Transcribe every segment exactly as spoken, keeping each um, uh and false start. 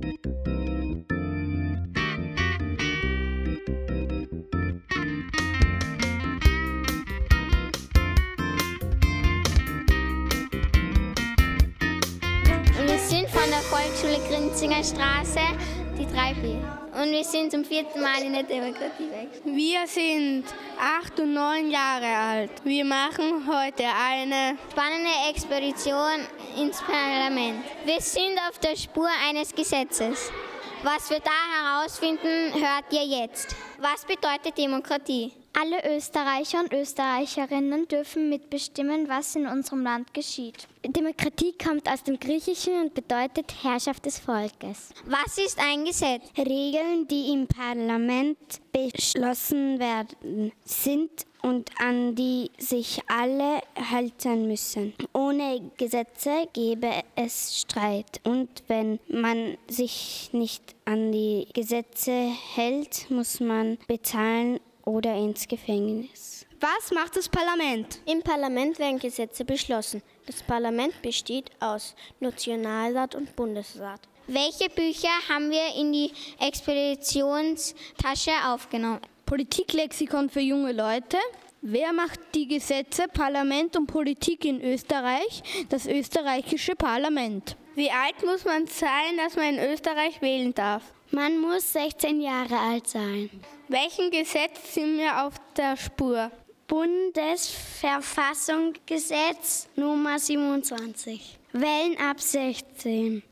Wir sind von der Volksschule Grinzinger Straße, die drei B. Und wir sind zum vierten Mal in der Demokratiewechsel. Wir sind acht und neun Jahre alt. Wir machen heute eine spannende Expedition ins Parlament. Wir sind auf der Spur eines Gesetzes. Was wir da herausfinden, hört ihr jetzt. Was bedeutet Demokratie? Alle Österreicher und Österreicherinnen dürfen mitbestimmen, was in unserem Land geschieht. Demokratie kommt aus dem Griechischen und bedeutet Herrschaft des Volkes. Was ist ein Gesetz? Regeln, die im Parlament beschlossen werden, sind und an die sich alle halten müssen. Ohne Gesetze gäbe es Streit. Und wenn man sich nicht an die Gesetze hält, muss man bezahlen oder ins Gefängnis. Was macht das Parlament? Im Parlament werden Gesetze beschlossen. Das Parlament besteht aus Nationalrat und Bundesrat. Welche Bücher haben wir in die Expeditionstasche aufgenommen? Politiklexikon für junge Leute. Wer macht die Gesetze, Parlament und Politik in Österreich? Das österreichische Parlament. Wie alt muss man sein, dass man in Österreich wählen darf? Man muss sechzehn Jahre alt sein. Welchem Gesetz sind wir auf der Spur? Bundesverfassungsgesetz Nummer siebenundzwanzig. Wählen ab sechzehn.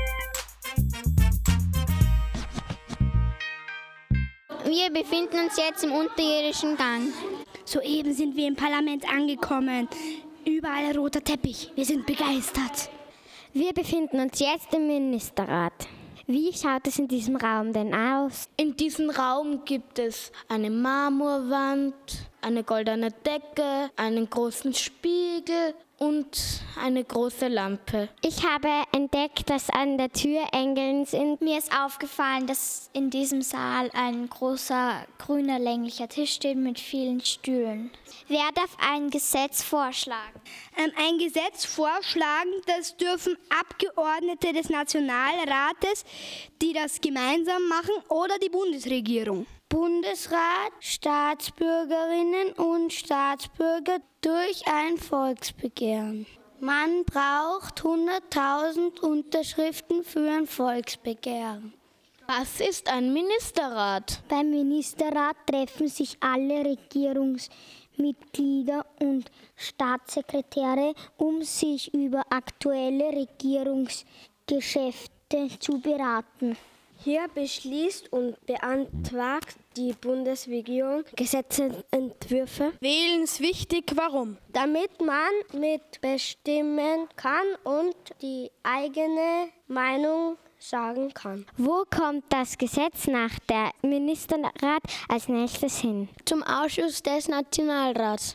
Wir befinden uns jetzt im unterirdischen Gang. Soeben sind wir im Parlament angekommen. Überall roter Teppich. Wir sind begeistert. Wir befinden uns jetzt im Ministerrat. Wie schaut es in diesem Raum denn aus? In diesem Raum gibt es eine Marmorwand, eine goldene Decke, einen großen Spiegel und eine große Lampe. Ich habe entdeckt, dass an der Tür Engel sind. Mir ist aufgefallen, dass in diesem Saal ein großer grüner länglicher Tisch steht mit vielen Stühlen. Wer darf ein Gesetz vorschlagen? Ähm, ein Gesetz vorschlagen, das dürfen Abgeordnete des Nationalrates, die das gemeinsam machen, oder die Bundesregierung. Bundesrat, Staatsbürgerinnen und Staatsbürger durch ein Volksbegehren. Man braucht hunderttausend Unterschriften für ein Volksbegehren. Was ist ein Ministerrat? Beim Ministerrat treffen sich alle Regierungsmitglieder und Staatssekretäre, um sich über aktuelle Regierungsgeschäfte zu beraten. Hier beschließt und beantragt die Bundesregierung Gesetzentwürfe. Wählen ist wichtig, warum? Damit man mitbestimmen kann und die eigene Meinung sagen kann. Wo kommt das Gesetz nach der Ministerrat als nächstes hin? Zum Ausschuss des Nationalrats.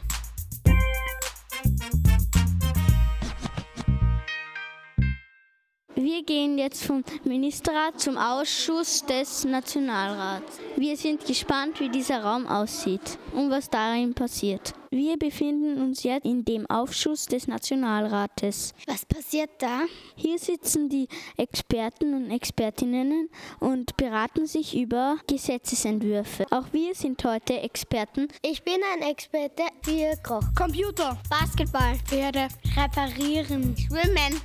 Wir gehen jetzt vom Ministerrat zum Ausschuss des Nationalrats. Wir sind gespannt, wie dieser Raum aussieht und was darin passiert. Wir befinden uns jetzt in dem Ausschuss des Nationalrates. Was passiert da? Hier sitzen die Experten und Expertinnen und beraten sich über Gesetzesentwürfe. Auch wir sind heute Experten. Ich bin ein Experte für Koch, Computer, Basketball, Pferde, Reparieren, Schwimmen.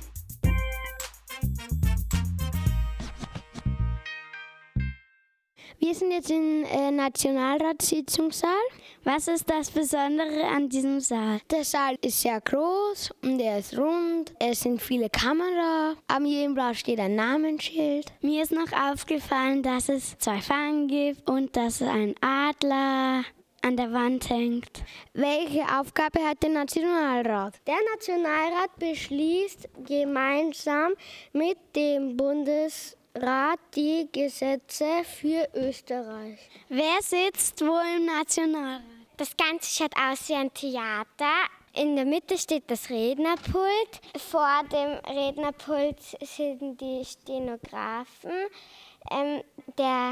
Wir sind jetzt im äh, Nationalratssitzungssaal. Was ist das Besondere an diesem Saal? Der Saal ist sehr groß und er ist rund. Es sind viele Kameras. Am jedem Blatt steht ein Namensschild. Mir ist noch aufgefallen, dass es zwei Fahnen gibt und dass ein Adler an der Wand hängt. Welche Aufgabe hat der Nationalrat? Der Nationalrat beschließt gemeinsam mit dem Bundesrat die Gesetze für Österreich. Wer sitzt wo im Nationalrat? Das Ganze schaut aus wie ein Theater. In der Mitte steht das Rednerpult. Vor dem Rednerpult sind die Stenografen. Ähm, der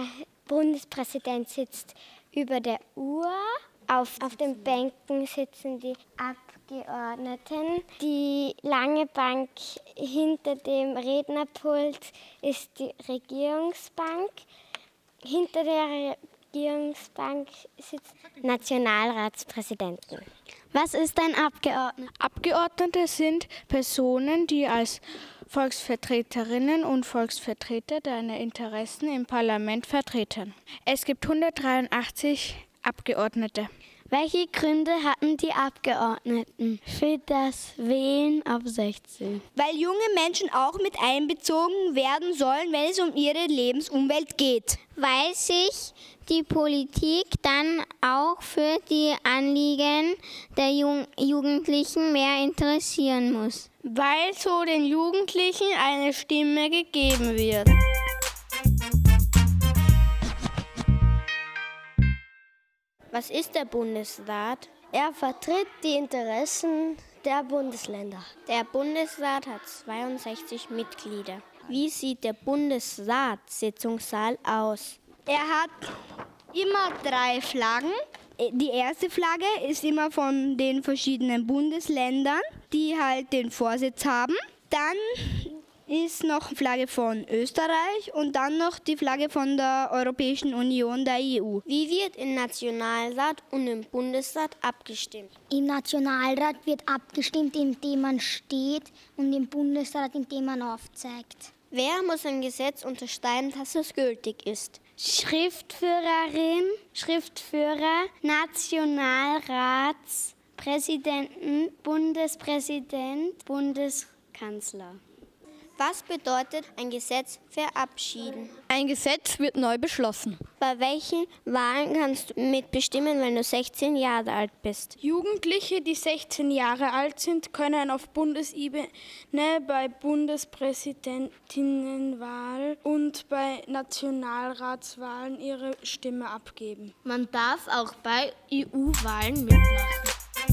Bundespräsident sitzt über der Uhr. Auf, auf den Bänken sitzen die Abgeordneten. Abgeordneten. Die lange Bank hinter dem Rednerpult ist die Regierungsbank. Hinter der Regierungsbank sitzt Nationalratspräsidenten. Was ist ein Abgeordneter? Abgeordnete sind Personen, die als Volksvertreterinnen und Volksvertreter deine Interessen im Parlament vertreten. Es gibt hundertdreiundachtzig Abgeordnete. Welche Gründe hatten die Abgeordneten für das Wählen ab sechzehn? Weil junge Menschen auch mit einbezogen werden sollen, wenn es um ihre Lebensumwelt geht. Weil sich die Politik dann auch für die Anliegen der Jung- Jugendlichen mehr interessieren muss. Weil so den Jugendlichen eine Stimme gegeben wird. Was ist der Bundesrat? Er vertritt die Interessen der Bundesländer. Der Bundesrat hat zweiundsechzig Mitglieder. Wie sieht der Bundesrat-Sitzungssaal aus? Er hat immer drei Flaggen. Die erste Flagge ist immer von den verschiedenen Bundesländern, die halt den Vorsitz haben. Dann ist noch die Flagge von Österreich und dann noch die Flagge von der Europäischen Union, der E U. Wie wird im Nationalrat und im Bundesrat abgestimmt? Im Nationalrat wird abgestimmt, indem man steht, und im Bundesrat, indem man aufzeigt. Wer muss ein Gesetz unterschreiben, dass es gültig ist? Schriftführerin, Schriftführer, Nationalratspräsidenten, Bundespräsident, Bundeskanzler. Was bedeutet ein Gesetz verabschieden? Ein Gesetz wird neu beschlossen. Bei welchen Wahlen kannst du mitbestimmen, wenn du sechzehn Jahre alt bist? Jugendliche, die sechzehn Jahre alt sind, können auf Bundesebene bei Bundespräsidentinnenwahl und bei Nationalratswahlen ihre Stimme abgeben. Man darf auch bei E U-Wahlen mitmachen.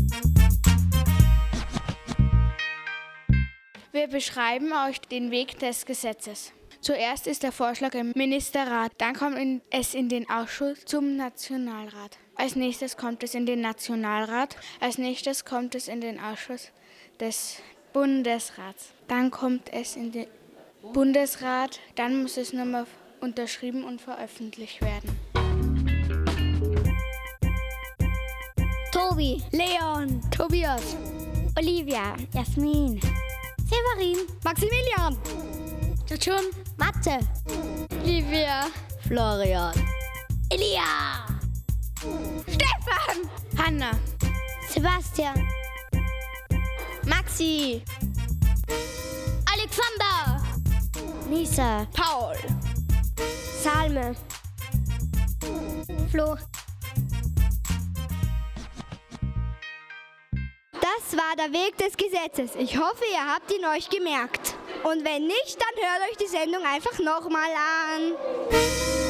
Wir beschreiben euch den Weg des Gesetzes. Zuerst ist der Vorschlag im Ministerrat, dann kommt es in den Ausschuss zum Nationalrat. Als nächstes kommt es in den Nationalrat, als nächstes kommt es in den Ausschuss des Bundesrats. Dann kommt es in den Bundesrat, dann muss es nochmal unterschrieben und veröffentlicht werden. Tobi, Leon, Tobias, Olivia, Jasmin, Severin, Maximilian, Jachun, Mathe, Livia, Florian, Elia, Stefan, Hanna, Sebastian, Maxi, Alexander, Lisa, Paul, Salme, Flo. Das war der Weg des Gesetzes. Ich hoffe, ihr habt ihn euch gemerkt. Und wenn nicht, dann hört euch die Sendung einfach nochmal an.